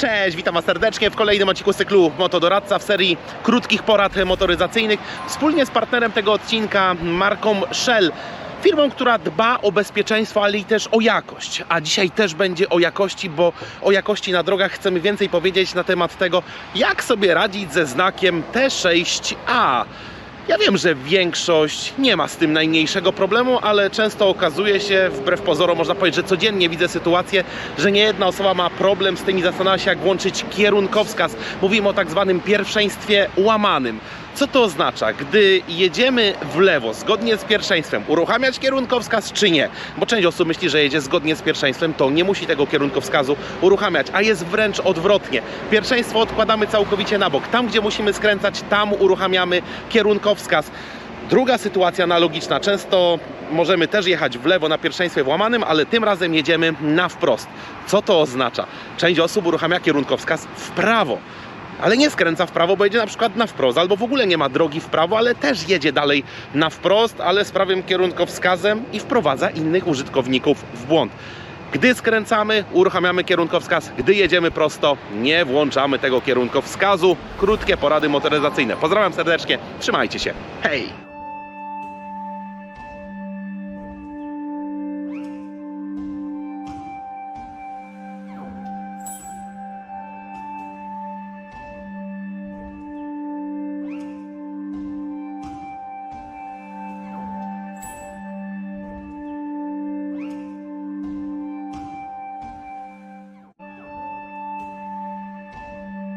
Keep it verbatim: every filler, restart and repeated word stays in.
Cześć, witam Was serdecznie w kolejnym odcinku z cyklu Motodoradca w serii krótkich porad motoryzacyjnych. Wspólnie z partnerem tego odcinka, marką Shell. Firmą, która dba o bezpieczeństwo, ale i też o jakość. A dzisiaj też będzie o jakości, bo o jakości na drogach chcemy więcej powiedzieć na temat tego, jak sobie radzić ze znakiem T sześć A. Ja wiem, że większość nie ma z tym najmniejszego problemu, ale często okazuje się, wbrew pozorom można powiedzieć, że codziennie widzę sytuację, że nie jedna osoba ma problem z tym i zastanawia się, jak włączyć kierunkowskaz. Mówimy o tak zwanym pierwszeństwie łamanym. Co to oznacza? Gdy jedziemy w lewo, zgodnie z pierwszeństwem, uruchamiać kierunkowskaz czy nie? Bo część osób myśli, że jedzie zgodnie z pierwszeństwem, to nie musi tego kierunkowskazu uruchamiać, a jest wręcz odwrotnie. Pierwszeństwo odkładamy całkowicie na bok. Tam, gdzie musimy skręcać, tam uruchamiamy kierunkowskaz. Druga sytuacja analogiczna. Często możemy też jechać w lewo na pierwszeństwie włamanym, ale tym razem jedziemy na wprost. Co to oznacza? Część osób uruchamia kierunkowskaz w prawo, ale nie skręca w prawo, bo jedzie na przykład na wprost, albo w ogóle nie ma drogi w prawo, ale też jedzie dalej na wprost, ale z prawym kierunkowskazem i wprowadza innych użytkowników w błąd. Gdy skręcamy, uruchamiamy kierunkowskaz, gdy jedziemy prosto, nie włączamy tego kierunkowskazu. Krótkie porady motoryzacyjne. Pozdrawiam serdecznie, trzymajcie się, hej!